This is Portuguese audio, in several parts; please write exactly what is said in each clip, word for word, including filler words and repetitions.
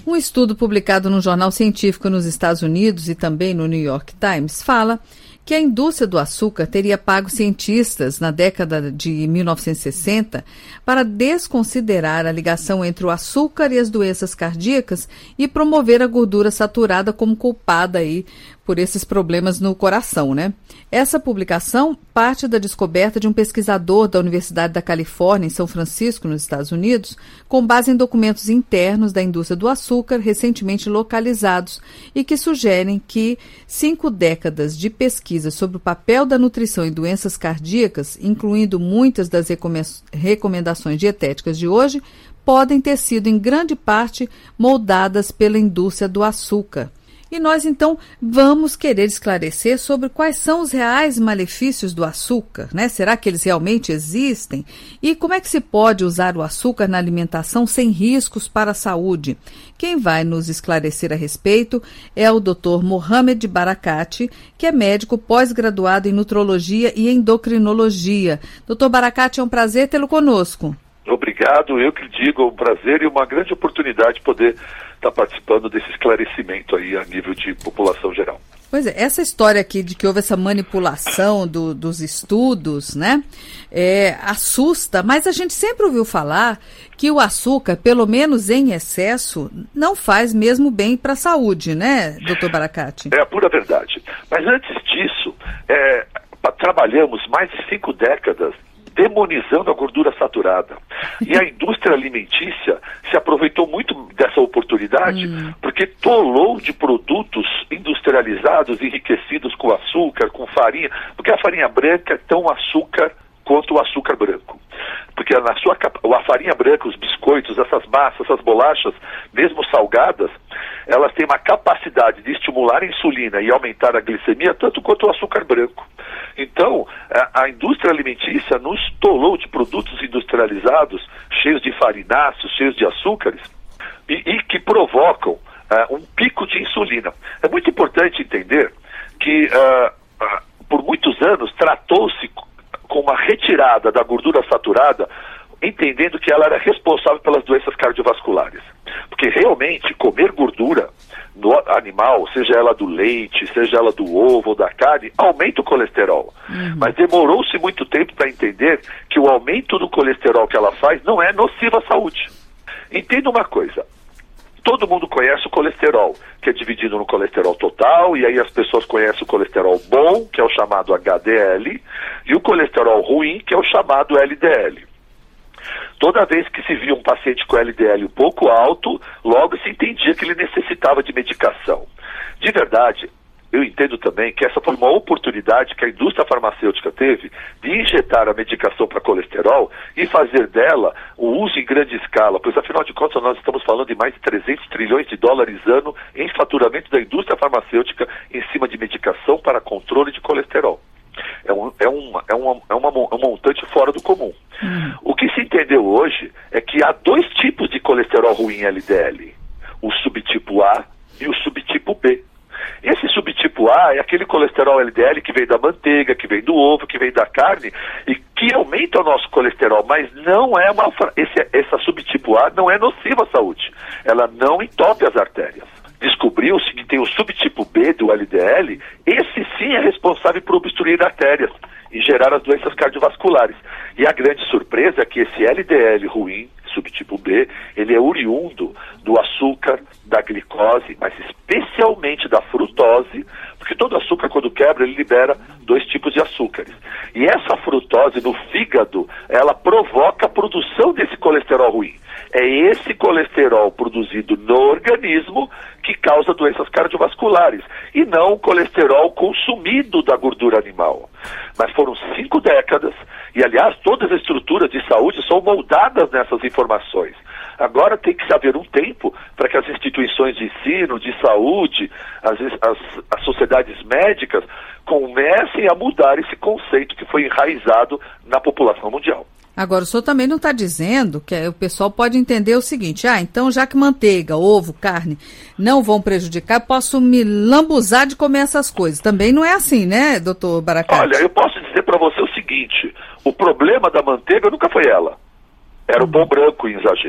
Um estudo publicado num jornal científico nos Estados Unidos e também no New York Times fala que a indústria do açúcar teria pago cientistas na década de mil novecentos e sessenta para desconsiderar a ligação entre o açúcar e as doenças cardíacas e promover a gordura saturada como culpada aí por esses problemas no coração, né? Essa publicação parte da descoberta de um pesquisador da Universidade da Califórnia, em São Francisco, nos Estados Unidos, com base em documentos internos da indústria do açúcar recentemente localizados e que sugerem que cinco décadas de pesquisa sobre o papel da nutrição em doenças cardíacas, incluindo muitas das recomendações dietéticas de hoje, podem ter sido, em grande parte, moldadas pela indústria do açúcar. E nós, então, vamos querer esclarecer sobre quais são os reais malefícios do açúcar, né? Será que eles realmente existem? E como é que se pode usar o açúcar na alimentação sem riscos para a saúde? Quem vai nos esclarecer a respeito é o doutor Mohamed Barakati, que é médico pós-graduado em nutrologia e endocrinologia. doutor Barakati, é um prazer tê-lo conosco. Obrigado, eu que digo, é um prazer e uma grande oportunidade poder estar participando desse esclarecimento aí a nível de população geral. Pois é, essa história aqui de que houve essa manipulação do, dos estudos, né, é, assusta, mas a gente sempre ouviu falar que o açúcar, pelo menos em excesso, não faz mesmo bem para a saúde, né, doutor Barakati? É a pura verdade. Mas antes disso, é, trabalhamos mais de cinco décadas demonizando a gordura saturada. E a indústria alimentícia se aproveitou muito dessa oportunidade, hum. porque tolou de produtos industrializados, enriquecidos com açúcar, com farinha, porque a farinha branca é tão açúcar quanto o açúcar branco. Porque na sua, a farinha branca, os biscoitos, essas massas, essas bolachas, mesmo salgadas, elas têm uma capacidade de estimular a insulina e aumentar a glicemia tanto quanto o açúcar branco. Então, a, a indústria alimentícia nos tolou de produtos industrializados, cheios de farináceos, cheios de açúcares, e, e que provocam uh, um pico de insulina. É muito importante entender que, uh, uh, por muitos anos, tratou-se com uma retirada da gordura saturada, entendendo que ela era responsável pelas doenças cardiovasculares. Porque realmente comer gordura no animal, seja ela do leite, seja ela do ovo ou da carne, aumenta o colesterol. Uhum. Mas demorou-se muito tempo para entender que o aumento do colesterol que ela faz não é nocivo à saúde. Entenda uma coisa. Todo mundo conhece o colesterol, que é dividido no colesterol total, e aí as pessoas conhecem o colesterol bom, que é o chamado H D L, e o colesterol ruim, que é o chamado L D L. Toda vez que se via um paciente com L D L um pouco alto, logo se entendia que ele necessitava de medicação. De verdade, eu entendo também que essa foi uma oportunidade que a indústria farmacêutica teve de injetar a medicação para colesterol e fazer dela o uso em grande escala, pois afinal de contas nós estamos falando de mais de trezentos trilhões de dólares ano em faturamento da indústria farmacêutica em cima de medicação para controle de colesterol. É um, é uma, é uma, é uma, um montante fora do comum. Hum. O que se entendeu hoje é que há dois tipos de colesterol ruim L D L, o subtipo A e o subtipo B. Esse subtipo A é aquele colesterol L D L que vem da manteiga, que vem do ovo, que vem da carne e que aumenta o nosso colesterol, mas não é uma, esse, essa subtipo A não é nociva à saúde. Ela não entope as artérias. Descobriu-se que tem o subtipo B do L D L, esse sim é responsável por obstruir artérias e gerar as doenças cardiovasculares. E a grande surpresa é que esse L D L ruim, subtipo B, ele é oriundo do açúcar, da glicose, mas especialmente da frutose, porque todo açúcar, quando quebra, ele libera dois tipos de açúcares. E essa frutose no fígado, ela provoca a produção desse colesterol ruim. É esse colesterol produzido no organismo que causa doenças cardiovasculares, e não o colesterol consumido da gordura animal. Mas foram cinco décadas, e aliás, todas as estruturas de saúde são moldadas nessas informações. Agora tem que haver um tempo para que as instituições de ensino, de saúde, as, as, as sociedades médicas comecem a mudar esse conceito que foi enraizado na população mundial. Agora, o senhor também não está dizendo que o pessoal pode entender o seguinte, ah, então já que manteiga, ovo, carne não vão prejudicar, posso me lambuzar de comer essas coisas. Também não é assim, né, doutor Barakati? Olha, eu posso dizer para você o seguinte, o problema da manteiga nunca foi ela, era o pão branco em exagero.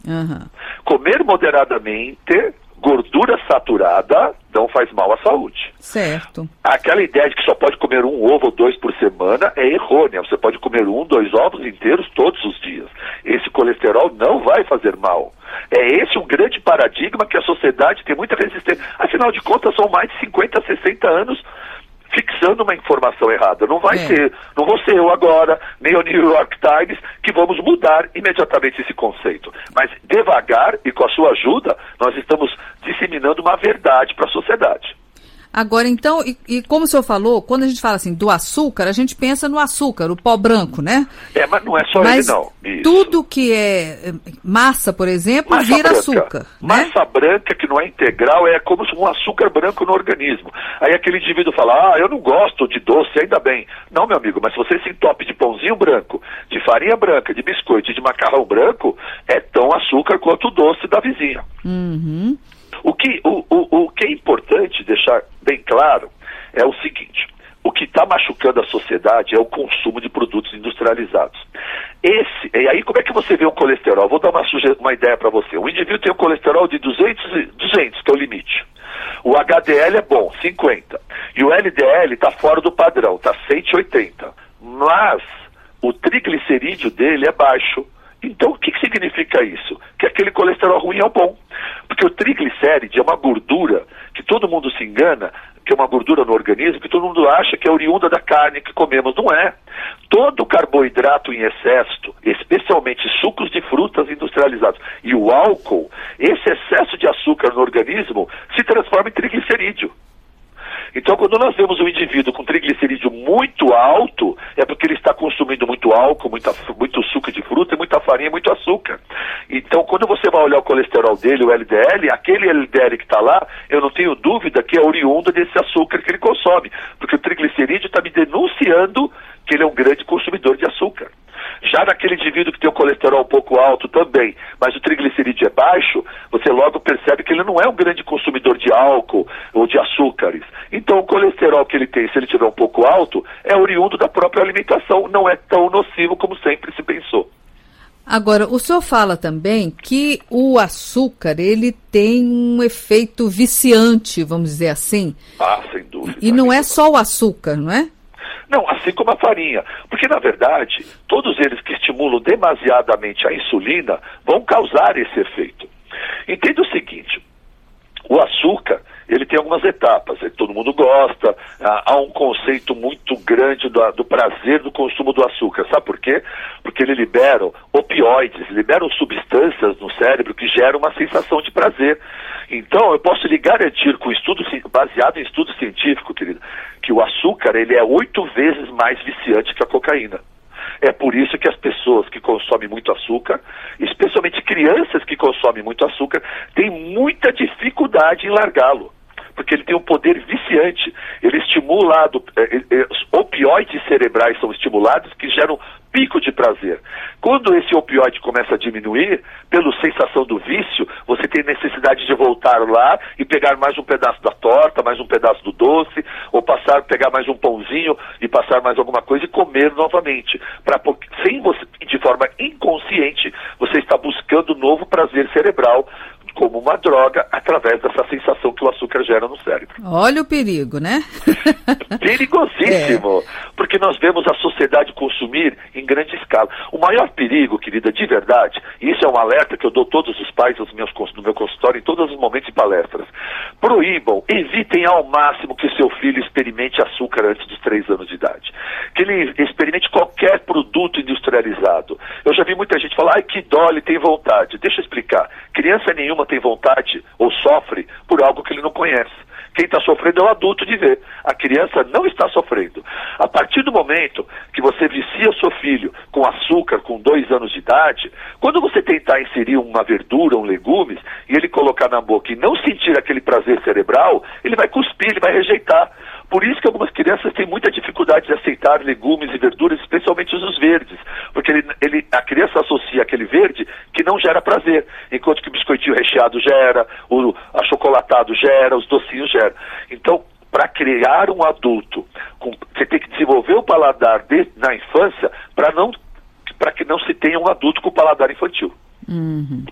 Uhum. Comer moderadamente gordura saturada não faz mal à saúde. Certo. Aquela ideia de que só pode comer um ovo ou dois por semana é errônea. Você pode comer um, dois ovos inteiros todos os dias. Esse colesterol não vai fazer mal. É esse um grande paradigma que a sociedade tem muita resistência. Afinal de contas, são mais de cinquenta, sessenta anos fixando uma informação errada. Não vai é. ser, não vou ser eu agora, nem o New York Times, que vamos mudar imediatamente esse conceito. Mas devagar e com a sua ajuda, nós estamos disseminando uma verdade para a sociedade. Agora, então, e, e como o senhor falou, quando a gente fala assim do açúcar, a gente pensa no açúcar, o pó branco, né? É, mas não é só mas ele, não. Isso. Tudo que é massa, por exemplo, massa vira branca. açúcar. Massa né? branca que não é integral é como um açúcar branco no organismo. Aí aquele indivíduo fala, ah, eu não gosto de doce, ainda bem. Não, meu amigo, mas se você se entope de pãozinho branco, de farinha branca, de biscoito e de macarrão branco, é tão açúcar quanto o doce da vizinha. Uhum. O que, o, o, o que é importante deixar bem claro é o seguinte: o que está machucando a sociedade é o consumo de produtos industrializados. Esse, e aí como é que você vê o colesterol? Vou dar uma, uma ideia para você. Um indivíduo tem um colesterol de duzentos, duzentos, que é o limite. O H D L é bom, cinquenta. E o L D L está fora do padrão, está cento e oitenta. Mas o triglicerídeo dele é baixo. Então, o que, que significa isso? Que aquele colesterol ruim é o bom. Porque o triglicéride é uma gordura que todo mundo se engana, que é uma gordura no organismo, que todo mundo acha que é oriunda da carne que comemos. Não é. Todo carboidrato em excesso, especialmente sucos de frutas industrializados, e o álcool, esse excesso de açúcar no organismo se transforma em triglicerídeo. Então, quando nós vemos um indivíduo com triglicerídeo muito alto, é porque ele está consumindo muito álcool, muita, muito suco de fruta, muita farinha, muito açúcar. Então, quando você vai olhar o colesterol dele, o L D L, aquele L D L que está lá, eu não tenho dúvida que é oriundo desse açúcar que ele consome, porque o triglicerídeo está me denunciando que ele é um grande consumidor de açúcar. Já naquele indivíduo que tem o colesterol um pouco alto também, mas o triglicerídeo é baixo, você logo percebe que ele não é um grande consumidor de álcool ou de açúcares. Então o colesterol que ele tem, se ele tiver um pouco alto, é oriundo da própria alimentação, não é tão nocivo como sempre se pensou. Agora, o senhor fala também que o açúcar, ele tem um efeito viciante, vamos dizer assim. Ah, sem dúvida. E não é só o açúcar, não é? Não, assim como a farinha. Porque, na verdade, todos eles que estimulam demasiadamente a insulina vão causar esse efeito. Entenda o seguinte, o açúcar, ele tem algumas etapas, todo mundo gosta, há um conceito muito grande do, do prazer do consumo do açúcar. Sabe por quê? Porque ele libera opioides, liberam substâncias no cérebro que geram uma sensação de prazer. Então, eu posso lhe garantir, com estudo, baseado em estudo científico, querido, que o açúcar ele é oito vezes mais viciante que a cocaína. É por isso que as pessoas que consomem muito açúcar, especialmente crianças que consomem muito açúcar, têm muita dificuldade em largá-lo. Porque ele tem um poder viciante. Ele estimula, do, eh, eh, os opioides cerebrais são estimulados que geram pico de prazer. Quando esse opioide começa a diminuir, pela sensação do vício, você tem necessidade de voltar lá e pegar mais um pedaço da torta, mais um pedaço do doce, ou passar, pegar mais um pãozinho e passar mais alguma coisa e comer novamente. Pra, sem você, de forma inconsciente, você está buscando novo prazer cerebral, como uma droga, através dessa sensação que o açúcar gera no cérebro. Olha o perigo, né? Perigosíssimo, é. Porque nós vemos a sociedade consumir em grande escala. O maior perigo, querida, de verdade, e isso é um alerta que eu dou a todos os pais nos meus, no meu consultório, em todos os momentos de palestras, proíbam, evitem ao máximo que seu filho experimente açúcar antes dos três anos de idade. Que ele experimente qualquer produto industrializado. Eu já vi muita gente falar, ai que dó, ele tem vontade. Deixa eu explicar. Criança nenhuma tem vontade ou sofre por algo que ele não conhece. Quem está sofrendo é o adulto de ver. A criança não está sofrendo. A partir do momento que você vicia o seu filho com açúcar com dois anos de idade, quando você tentar inserir uma verdura, um legumes, e ele colocar na boca e não sentir aquele prazer cerebral, ele vai cuspir, ele vai rejeitar. Por isso que algumas crianças têm muita dificuldade de aceitar legumes e verduras, especialmente os verdes, porque ele, ele, a criança associa aquele verde que não gera prazer, enquanto que o biscoitinho recheado gera, o achocolatado gera, os docinhos geram. Então, para criar um adulto, com, você tem que desenvolver o paladar de, na infância para não, para que não se tenha um adulto com paladar infantil. Uhum.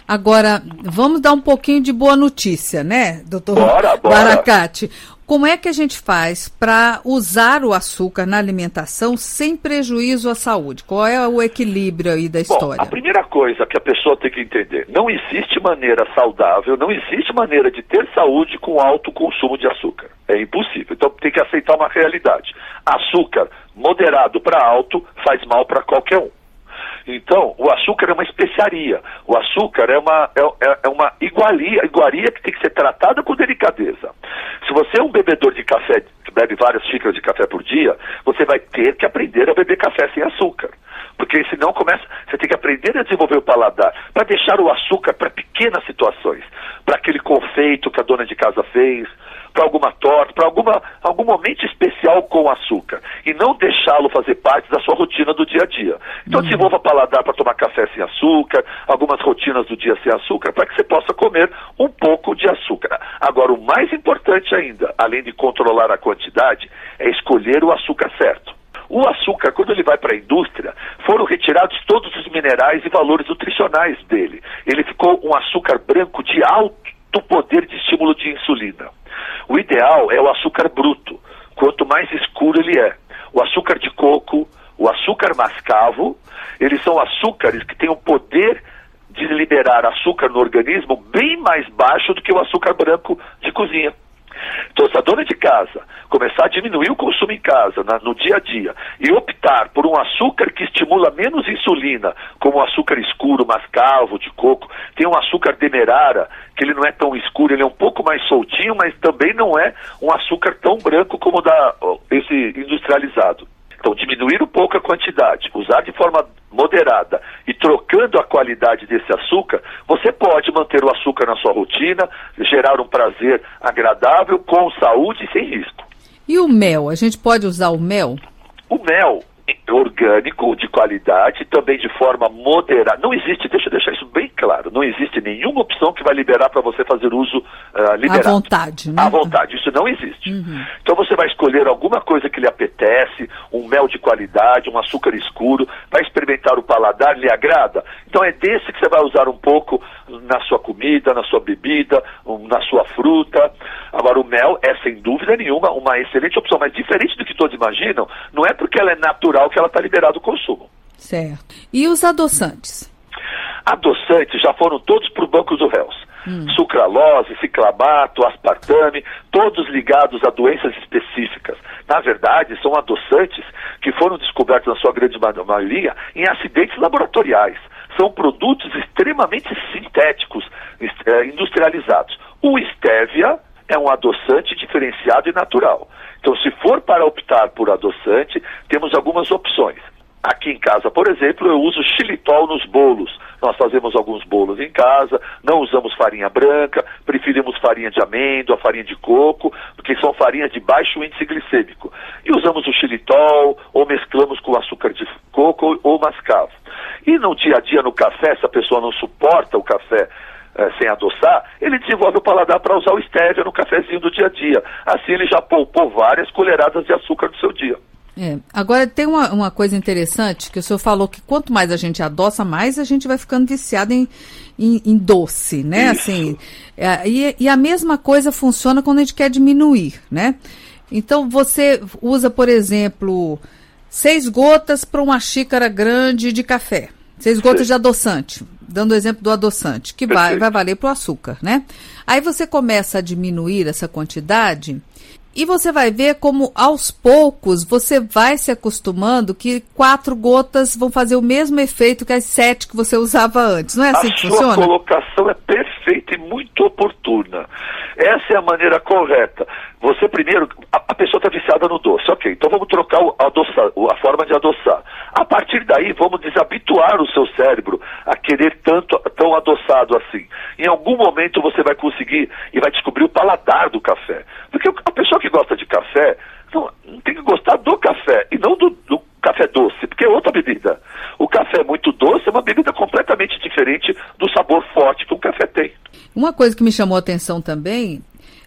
Agora, vamos dar um pouquinho de boa notícia, né, doutor Bora, bora. Baracate? Como é que a gente faz para usar o açúcar na alimentação sem prejuízo à saúde? Qual é o equilíbrio aí da história? Bom, a primeira coisa que a pessoa tem que entender, não existe maneira saudável, não existe maneira de ter saúde com alto consumo de açúcar. É impossível. Então tem que aceitar uma realidade. Açúcar moderado para alto faz mal para qualquer um. Então, o açúcar é uma especiaria. O açúcar é uma, é, é uma iguaria, iguaria que tem que ser tratada com delicadeza. Se você é um bebedor de café, que bebe várias xícaras de café por dia, você vai ter que aprender a beber café sem açúcar. Porque senão começa, você tem que aprender a desenvolver o paladar, para deixar o açúcar para pequenas situações, para aquele confeito que a dona de casa fez, para alguma torta, para alguma, algum momento especial com açúcar, e não deixá-lo fazer parte da sua rotina do dia a dia. Então, uhum. desenvolva paladar para tomar café sem açúcar, algumas rotinas do dia sem açúcar, para que você possa comer um pouco de açúcar. Agora, o mais importante ainda, além de controlar a quantidade, é escolher o açúcar certo. O açúcar, quando ele vai para a indústria, foram retirados todos os minerais e valores nutricionais dele. Ele ficou um açúcar branco de alto poder de estímulo de insulina. O ideal é o açúcar bruto, quanto mais escuro ele é. O açúcar de coco, o açúcar mascavo, eles são açúcares que têm o poder de liberar açúcar no organismo bem mais baixo do que o açúcar branco de cozinha. Então, se a dona de casa começar a diminuir o consumo em casa, na, no dia a dia, e optar por um açúcar que estimula menos insulina, como o açúcar escuro, mascavo, de coco, tem um açúcar demerara, que ele não é tão escuro, ele é um pouco mais soltinho, mas também não é um açúcar tão branco como da, esse industrializado. Então, diminuir um pouco a quantidade, usar de forma moderada e trocando a qualidade desse açúcar, você pode manter o açúcar na sua rotina, gerar um prazer agradável, com saúde e sem risco. E o mel? A gente pode usar o mel? O mel orgânico, de qualidade, também de forma moderada. Não existe, deixa eu deixar isso bem claro, não existe nenhuma opção que vai liberar para você fazer uso uh, liberado. À vontade, né? À vontade, isso não existe. Uhum. Então você vai escolher alguma coisa que lhe apetece, um mel de qualidade, um açúcar escuro, vai experimentar o paladar, lhe agrada? Então é desse que você vai usar um pouco na sua comida, na sua bebida, um, na sua fruta. Agora o mel é sem dúvida nenhuma uma excelente opção, mas diferente do que todos imaginam, não é porque ela é natural que ela está liberada o consumo. Certo. E os adoçantes? Adoçantes já foram todos para o banco dos réus. Hum. Sucralose, ciclamato, aspartame, todos ligados a doenças específicas. Na verdade, são adoçantes que foram descobertos, na sua grande maioria, em acidentes laboratoriais. São produtos extremamente sintéticos, industrializados. O stevia é um adoçante diferenciado e natural. Então, se for para optar por adoçante, temos algumas opções. Aqui em casa, por exemplo, eu uso xilitol nos bolos. Nós fazemos alguns bolos em casa, não usamos farinha branca, preferimos farinha de amêndoa, farinha de coco, porque são farinhas de baixo índice glicêmico. E usamos o xilitol, ou mesclamos com açúcar de coco ou mascavo. E no dia a dia, no café, se a pessoa não suporta o café É, sem adoçar, ele desenvolve o paladar para usar o stevia no cafezinho do dia a dia. Assim ele já poupou várias colheradas de açúcar do seu dia. É. Agora tem uma, uma coisa interessante, que o senhor falou que quanto mais a gente adoça, mais a gente vai ficando viciado em, em, em doce, né? Isso. Assim, é, e, e a mesma coisa funciona quando a gente quer diminuir, né? Então você usa, por exemplo, seis gotas para uma xícara grande de café. Seis gotas de adoçante, dando o exemplo do adoçante, que vai, vai valer para o açúcar, né? Aí você começa a diminuir essa quantidade e você vai ver como, aos poucos, você vai se acostumando que quatro gotas vão fazer o mesmo efeito que as sete que você usava antes. Não é assim que funciona? A sua colocação é perfeita e muito oportuna. Essa é a maneira correta. Você primeiro, a, a pessoa está viciada no doce, ok, então vamos trocar o, adoçar, a forma de adoçar. A partir daí, vamos desabituar o seu cérebro a querer tanto, tão adoçado assim. Em algum momento você vai conseguir e vai descobrir o paladar do café. Porque a pessoa que gosta de café, não, tem que gostar do café e não do, do café doce, porque é outra bebida. O café muito doce é uma bebida completamente diferente do sabor forte que o café tem. Uma coisa que me chamou a atenção também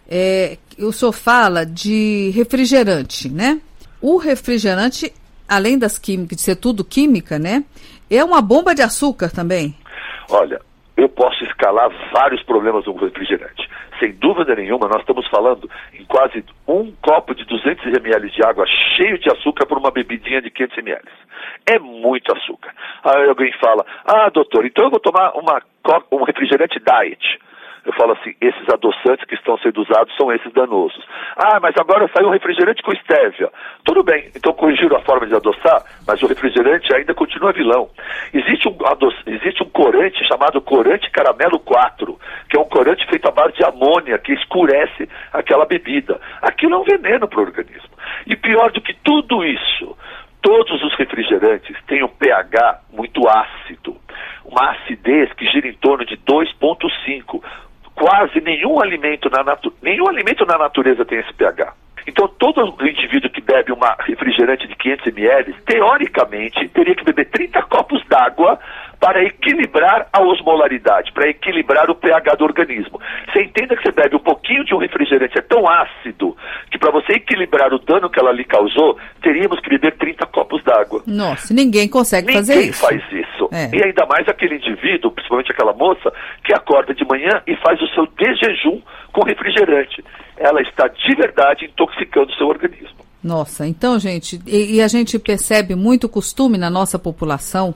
é que o senhor fala de refrigerante, né? O refrigerante, além das químicas, de ser tudo química, né? É uma bomba de açúcar também. Olha, eu posso escalar vários problemas no refrigerante. Sem dúvida nenhuma, nós estamos falando em quase um copo de duzentos mililitros de água cheio de açúcar por uma bebidinha de quinhentos mililitros. É muito açúcar. Aí alguém fala, ah, doutor, então eu vou tomar uma, um refrigerante diet. Eu falo assim, esses adoçantes que estão sendo usados são esses danosos. Ah, mas agora saiu um refrigerante com estévia. Tudo bem, então corrigiram a forma de adoçar, mas o refrigerante ainda continua vilão. Existe um, adoç... Existe um corante chamado corante caramelo quatro, que é um corante feito à base de amônia, que escurece aquela bebida. Aquilo é um veneno para o organismo. E pior do que tudo isso, todos os refrigerantes têm um pH muito ácido, uma acidez que gira em torno de dois vírgula cinco. Quase nenhum alimento, na natu... nenhum alimento na natureza tem esse pH. Então, todo indivíduo que bebe uma refrigerante de quinhentos mililitros, teoricamente, teria que beber trinta copos d'água para equilibrar a osmolaridade, para equilibrar o pH do organismo. Você entenda que você bebe um pouquinho de um refrigerante, é tão ácido, que para você equilibrar o dano que ela lhe causou, teríamos que beber trinta copos d'água. Ninguém ninguém consegue ninguém fazer isso. Ninguém faz isso. É. E ainda mais aquele indivíduo, principalmente aquela moça, que acorda de manhã e faz o seu desjejum com refrigerante. Ela está de verdade intoxicando o seu organismo. Nossa, então, gente, e, e a gente percebe muito costume na nossa população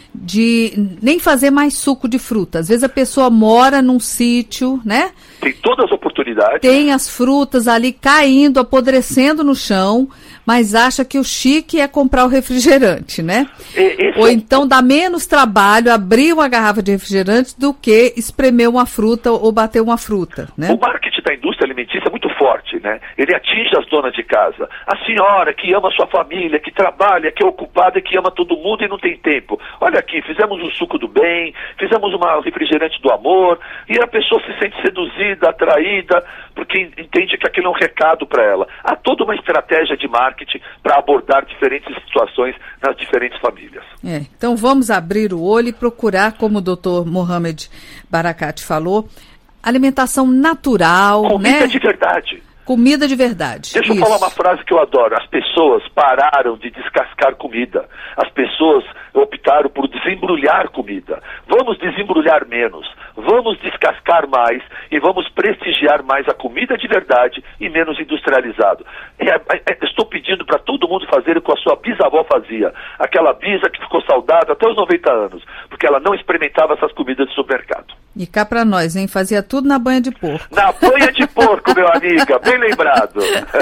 de nem fazer mais suco de fruta. Às vezes a pessoa mora num sítio, né? Tem todas as oportunidades. Tem as frutas ali caindo, apodrecendo no chão, mas acha que o chique é comprar o refrigerante, né? E, ou é... então dá menos trabalho abrir uma garrafa de refrigerante do que espremer uma fruta ou bater uma fruta, né? O marketing da indústria alimentícia é muito forte, né? Ele atinge as donas de casa. A senhora que ama a sua família, que trabalha, que é ocupada e que ama todo mundo e não tem tempo. Olha aqui, fizemos um suco do bem, fizemos uma refrigerante do amor, e a pessoa se sente seduzida, atraída, porque entende que aquilo é um recado para ela. Há toda uma estratégia de marketing para abordar diferentes situações nas diferentes famílias. É, então vamos abrir o olho e procurar, como o doutor Mohamed Barakat falou, alimentação natural, comida né? de verdade. Comida de verdade. Deixa eu Isso. falar uma frase que eu adoro. As pessoas pararam de descascar comida. As pessoas optaram por desembrulhar comida. Vamos desembrulhar menos. Vamos descascar mais e vamos prestigiar mais a comida de verdade e menos industrializado. É, é, estou pedindo para todo mundo fazer o que a sua bisavó fazia. Aquela bisa que ficou saudável até os noventa anos, porque ela não experimentava essas comidas de supermercado. E cá para nós, hein? Fazia tudo na banha de porco. Na banha de porco, meu amiga. Bem lembrado.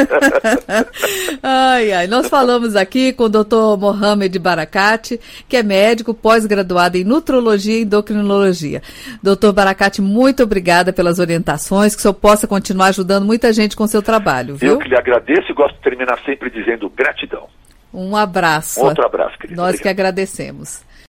Ai, ai. Nós falamos aqui com o doutor Mohamed Barakat, que é médico pós-graduado em nutrologia e endocrinologia. doutor Barakat, muito obrigada pelas orientações, que o senhor possa continuar ajudando muita gente com o seu trabalho, viu? Eu que lhe agradeço e gosto de terminar sempre dizendo gratidão. Um abraço. Um outro abraço, querida. Nós Obrigado. que agradecemos.